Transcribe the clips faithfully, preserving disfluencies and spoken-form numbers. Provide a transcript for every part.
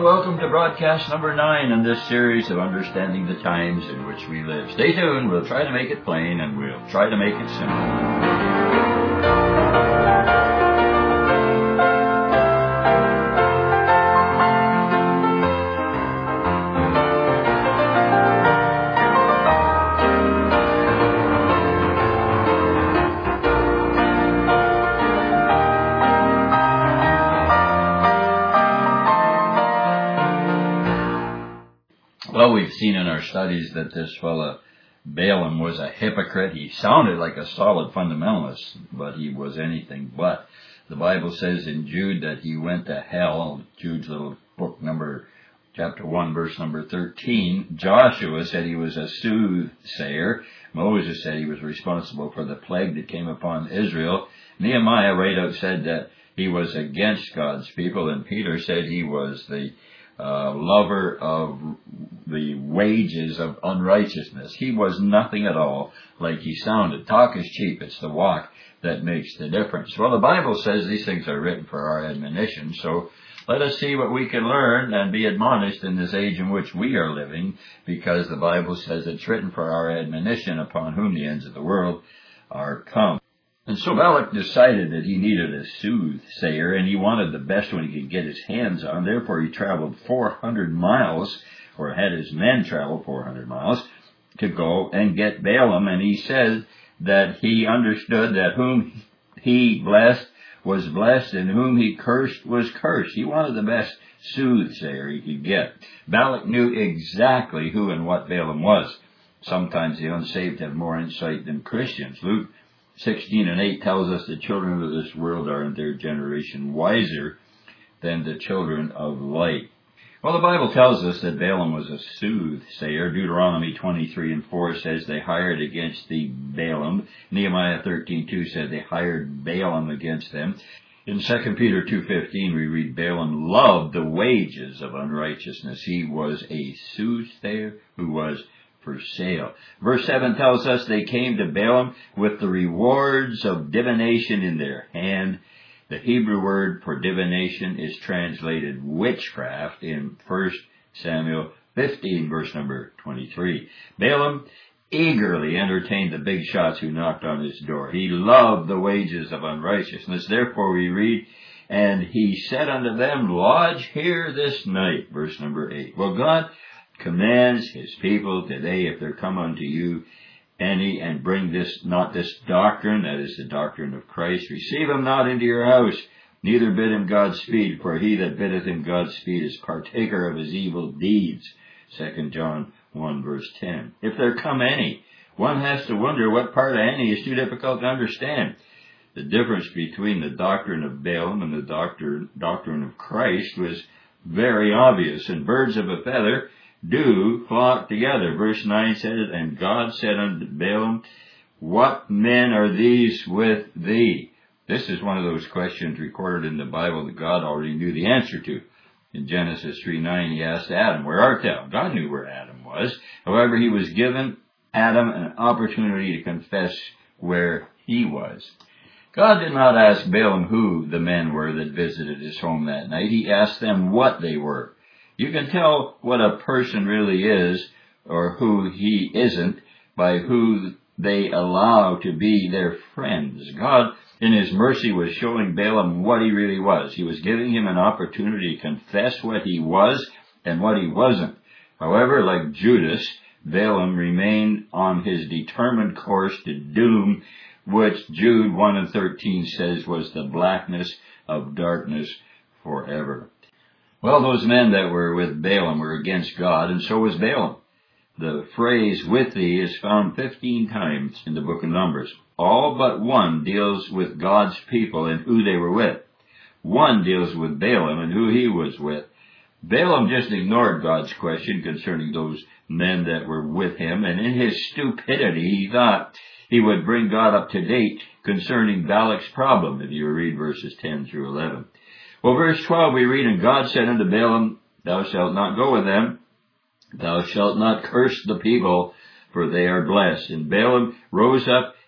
and welcome to broadcast number nine in this series of understanding the times in which we live. Stay tuned, we'll try to make it plain and we'll try to make it simple. Well, we've seen in our studies that this fellow Balaam was a hypocrite. He sounded like a solid fundamentalist, but he was anything but. The Bible says in Jude that he went to hell. Jude's little book, number chapter one, verse number thirteen. Joshua said he was a soothsayer. Moses said he was responsible for the plague that came upon Israel. Nehemiah right out said that he was against God's people, and Peter said he was the Uh, lover of the wages of unrighteousness. He was nothing at all like he sounded. Talk is cheap. It's the walk that makes the difference. Well, the Bible says these things are written for our admonition, so let us see what we can learn and be admonished in this age in which we are living, because the Bible says it's written for our admonition, upon whom the ends of the world are come. And so Balak decided that he needed a soothsayer, and he wanted the best one he could get his hands on. Therefore, he traveled four hundred miles, or had his men travel four hundred miles, to go and get Balaam. And he said that he understood that whom he blessed was blessed, and whom he cursed was cursed. He wanted the best soothsayer he could get. Balak knew exactly who and what Balaam was. Sometimes the unsaved have more insight than Christians. Luke sixteen and eight tells us the children of this world are in their generation wiser than the children of light. Well, the Bible tells us that Balaam was a soothsayer. Deuteronomy twenty-three and four says they hired against thee Balaam. Nehemiah thirteen two said they hired Balaam against them. In Second Peter two fifteen we read Balaam loved the wages of unrighteousness. He was a soothsayer who was for sale. Verse seven tells us they came to Balaam with the rewards of divination in their hand. The Hebrew word for divination is translated witchcraft in First Samuel fifteen, verse number twenty-three. Balaam eagerly entertained the big shots who knocked on his door. He loved the wages of unrighteousness. Therefore we read, and he said unto them, lodge here this night, verse number eight. Well, God commands his people today, if there come unto you any, and bring this, not this doctrine, that is the doctrine of Christ, receive him not into your house, neither bid him Godspeed, for he that biddeth him Godspeed is partaker of his evil deeds. Second John one, verse ten. If there come any, one has to wonder what part of any is too difficult to understand. The difference between the doctrine of Balaam and the doctrine, doctrine of Christ was very obvious. And birds of a feather do flock together. Verse nine says, and God said unto Balaam, what men are these with thee? This is one of those questions recorded in the Bible that God already knew the answer to. In Genesis three nine, he asked Adam, where art thou? God knew where Adam was. However, he was given Adam an opportunity to confess where he was. God did not ask Balaam who the men were that visited his home that night. He asked them what they were. You can tell what a person really is or who he isn't by who they allow to be their friends. God, in his mercy, was showing Balaam what he really was. He was giving him an opportunity to confess what he was and what he wasn't. However, like Judas, Balaam remained on his determined course to doom, which Jude one and thirteen says was the blackness of darkness forever. Well, those men that were with Balaam were against God, and so was Balaam. The phrase with thee is found fifteen times in the book of Numbers. All but one deals with God's people and who they were with. One deals with Balaam and who he was with. Balaam just ignored God's question concerning those men that were with him, and in his stupidity he thought he would bring God up to date concerning Balak's problem, if you read verses ten through eleven. Well, verse twelve we read, and God said unto Balaam, thou shalt not go with them, thou shalt not curse the people, for they are blessed. And Balaam rose up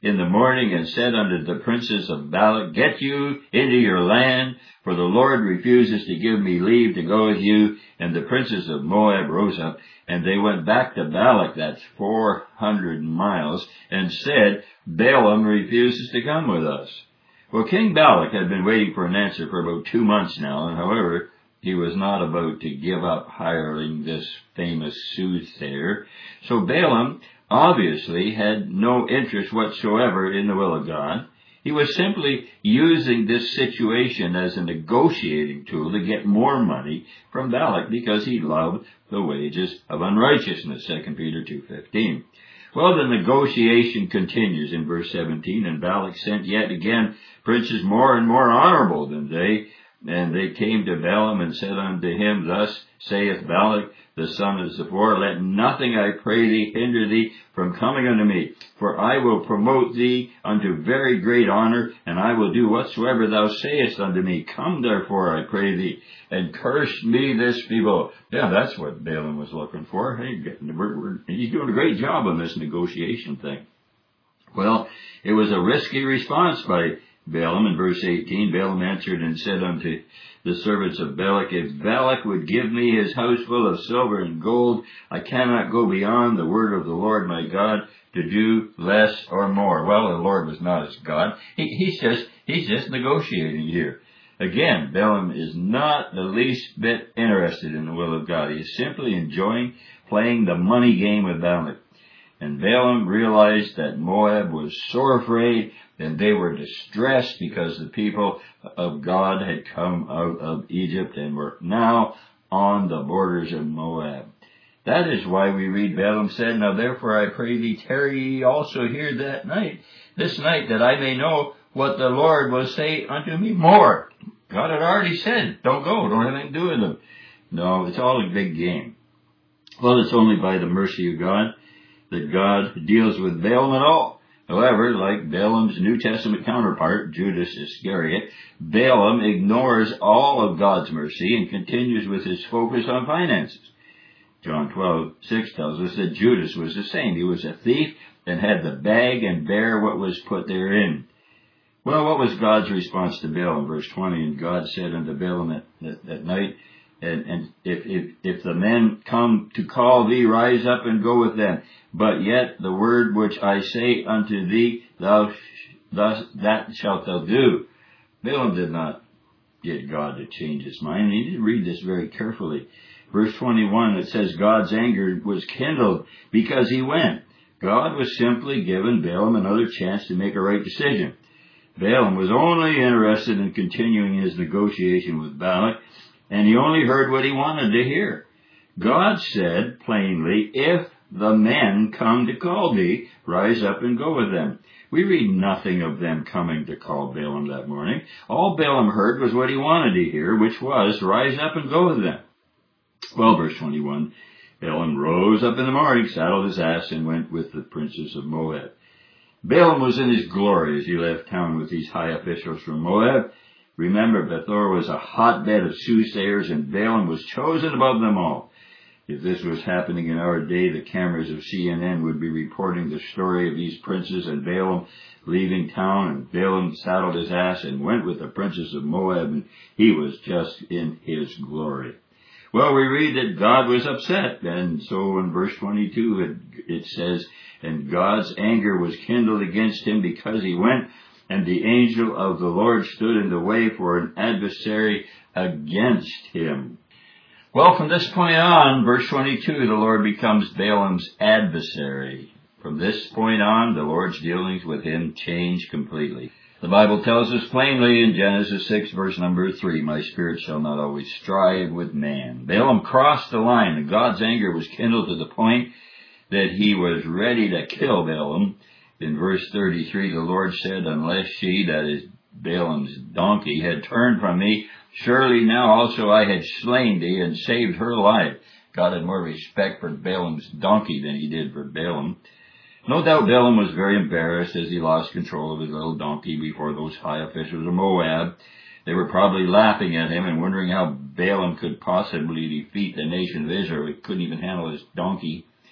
in the morning and said unto the princes of Balak, Get you into your land, for the Lord refuses to give me leave to go with you. And the princes of Moab rose up, and they went back to Balak, that's four hundred miles, and said, Balaam refuses to come with us. Well, King Balak had been waiting for an answer for about two months now, and however, he was not about to give up hiring this famous soothsayer. So Balaam obviously had no interest whatsoever in the will of God. He was simply using this situation as a negotiating tool to get more money from Balak because he loved the wages of unrighteousness, Second Peter two fifteen. Well, the negotiation continues in verse seventeen, and Balak sent yet again princes more and more honorable than they, and they came to Balaam and said unto him, Thus saith Balak, the son of Zippor, Let nothing, I pray thee, hinder thee from coming unto me, for I will promote thee unto very great honor, and I will do whatsoever thou sayest unto me. Come therefore, I pray thee, and curse me this people. Yeah, that's what Balaam was looking for. Hey, we're, we're, he's doing a great job on this negotiation thing. Well, it was a risky response by Balaam. In verse eighteen, Balaam answered and said unto the servants of Balak, If Balak would give me his house full of silver and gold, I cannot go beyond the word of the Lord my God to do less or more. Well, the Lord was not his God. He, he's just he's just negotiating here. Again, Balaam is not the least bit interested in the will of God. He is simply enjoying playing the money game with Balak. And Balaam realized that Moab was sore afraid, and they were distressed because the people of God had come out of Egypt and were now on the borders of Moab. That is why we read, Balaam said, Now therefore I pray thee, tarry ye also here that night, this night, that I may know what the Lord will say unto me more. God had already said, don't go, don't have anything to do with them. No, it's all a big game. Well, it's only by the mercy of God that God deals with Balaam at all. However, like Balaam's New Testament counterpart, Judas Iscariot, Balaam ignores all of God's mercy and continues with his focus on finances. John twelve six tells us that Judas was the same. He was a thief and had the bag and bear what was put therein. Well, what was God's response to Balaam? Verse twenty, And God said unto Balaam at, at, at night, And, and if, if, if the men come to call thee, rise up and go with them. But yet the word which I say unto thee, thou thus that shalt thou do. Balaam did not get God to change his mind. He did read this very carefully. Verse twenty-one, it says, God's anger was kindled because he went. God was simply giving Balaam another chance to make a right decision. Balaam was only interested in continuing his negotiation with Balak, and he only heard what he wanted to hear. God said plainly, If the men come to call thee, rise up and go with them. We read nothing of them coming to call Balaam that morning. All Balaam heard was what he wanted to hear, which was, rise up and go with them. Well, verse twenty-one, Balaam rose up in the morning, saddled his ass, and went with the princes of Moab. Balaam was in his glory as he left town with these high officials from Moab. Remember, Bethor was a hotbed of soothsayers, and Balaam was chosen above them all. If this was happening in our day, the cameras of C N N would be reporting the story of these princes and Balaam leaving town, and Balaam saddled his ass and went with the princes of Moab, and he was just in his glory. Well, we read that God was upset, and so in verse twenty-two it, it says, And God's anger was kindled against him because he went, and the angel of the Lord stood in the way for an adversary against him. Well, from this point on, verse twenty-two, the Lord becomes Balaam's adversary. From this point on, the Lord's dealings with him change completely. The Bible tells us plainly in Genesis six, verse number three, My spirit shall not always strive with man. Balaam crossed the line, and God's anger was kindled to the point that he was ready to kill Balaam. In verse thirty-three, the Lord said, Unless she, that is Balaam's donkey, had turned from me, surely now also I had slain thee and saved her life. God had more respect for Balaam's donkey than he did for Balaam. No doubt Balaam was very embarrassed as he lost control of his little donkey before those high officials of Moab. They were probably laughing at him and wondering how Balaam could possibly defeat the nation of Israel. He couldn't even handle his donkey.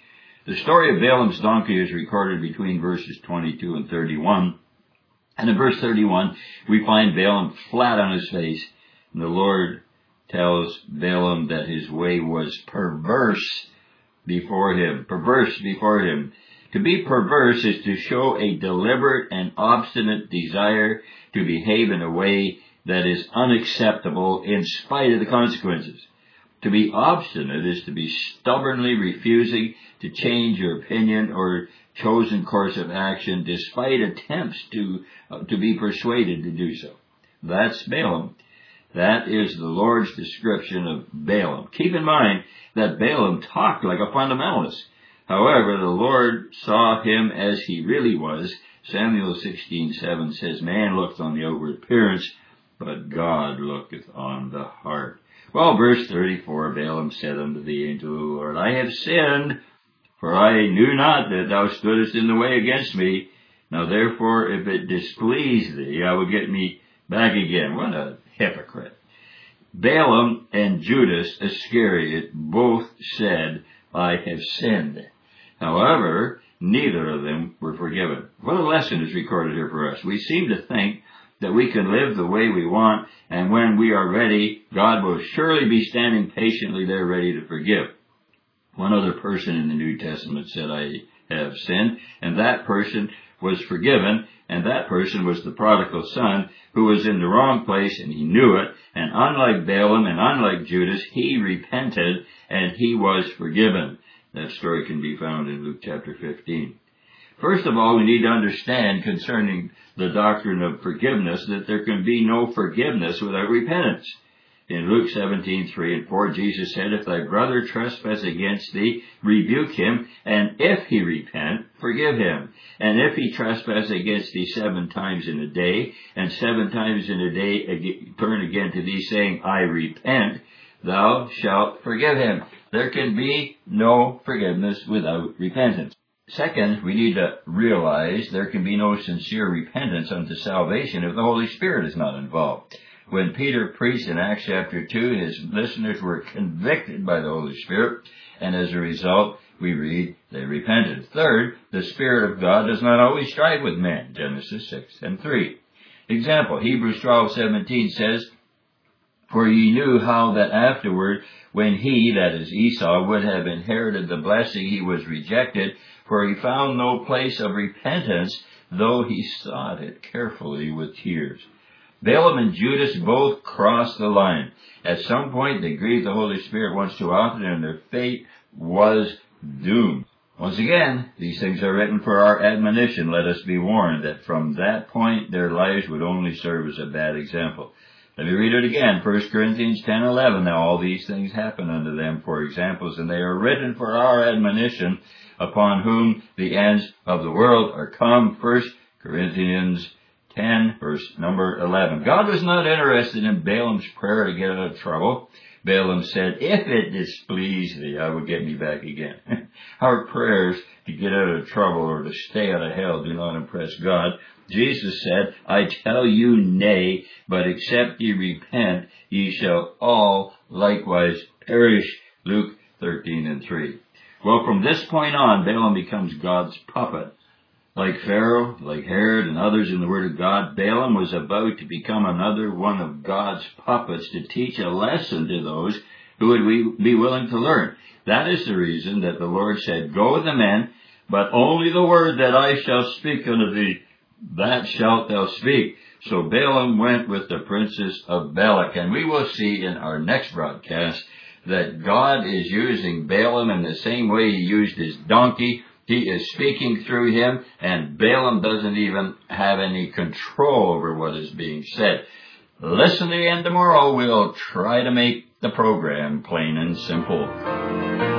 The story of Balaam's donkey is recorded between verses twenty-two and thirty-one. And in verse thirty-one, we find Balaam flat on his face. And the Lord tells Balaam that his way was perverse before him. Perverse before him. To be perverse is to show a deliberate and obstinate desire to behave in a way that is unacceptable in spite of the consequences. To be obstinate is to be stubbornly refusing to change your opinion or chosen course of action despite attempts to uh, to be persuaded to do so. That's Balaam. That is the Lord's description of Balaam. Keep in mind that Balaam talked like a fundamentalist. However, the Lord saw him as he really was. Samuel sixteen seven says, "Man looketh on the outward appearance, but God looketh on the heart." Well, verse thirty-four, Balaam said unto the angel of the Lord, "I have sinned, for I knew not that thou stoodest in the way against me. Now therefore, if it displease thee, I will get me back again." What a hypocrite. Balaam and Judas Iscariot both said, "I have sinned." However, neither of them were forgiven. What a lesson is recorded here for us. We seem to think that we can live the way we want, and when we are ready, God will surely be standing patiently there ready to forgive. One other person in the New Testament said, "I have sinned," and that person was forgiven, and that person was the prodigal son who was in the wrong place, and he knew it, and unlike Balaam and unlike Judas, he repented, and he was forgiven. That story can be found in Luke chapter fifteen. First of all, we need to understand concerning the doctrine of forgiveness that there can be no forgiveness without repentance. In Luke seventeen three and four, Jesus said, "If thy brother trespass against thee, rebuke him, and if he repent, forgive him. And if he trespass against thee seven times in a day, and seven times in a day turn again to thee, saying, I repent, thou shalt forgive him." There can be no forgiveness without repentance. Second, we need to realize there can be no sincere repentance unto salvation if the Holy Spirit is not involved. When Peter preached in Acts chapter two, his listeners were convicted by the Holy Spirit, and as a result, we read, they repented. Third, the Spirit of God does not always strive with men, Genesis six and three. Example, Hebrews twelve seventeen says, "For ye knew how that afterward, when he," that is Esau, "would have inherited the blessing, he was rejected, for he found no place of repentance, though he sought it carefully with tears." Balaam and Judas both crossed the line. At some point, they grieved the Holy Spirit once too often, and their fate was doomed. Once again, these things are written for our admonition. Let us be warned that from that point, their lives would only serve as a bad example. Let me read it again. First Corinthians ten eleven. "Now all these things happen unto them for examples, and they are written for our admonition, upon whom the ends of the world are come." First Corinthians ten, verse number eleven. God was not interested in Balaam's prayer to get out of trouble. Balaam said, "If it displease thee, I will get me back again." Our prayers to get out of trouble or to stay out of hell do not impress God. Jesus said, "I tell you nay, but except ye repent, ye shall all likewise perish." Luke thirteen and three. Well, from this point on, Balaam becomes God's puppet. Like Pharaoh, like Herod, and others in the Word of God, Balaam was about to become another one of God's puppets to teach a lesson to those who would be willing to learn. That is the reason that the Lord said, "Go with the men, but only the word that I shall speak unto thee, that shalt thou speak." So Balaam went with the princes of Balak, and we will see in our next broadcast that God is using Balaam in the same way he used his donkey. He is speaking through him, and Balaam doesn't even have any control over what is being said. Listen to the end tomorrow. We'll try to make the program plain and simple.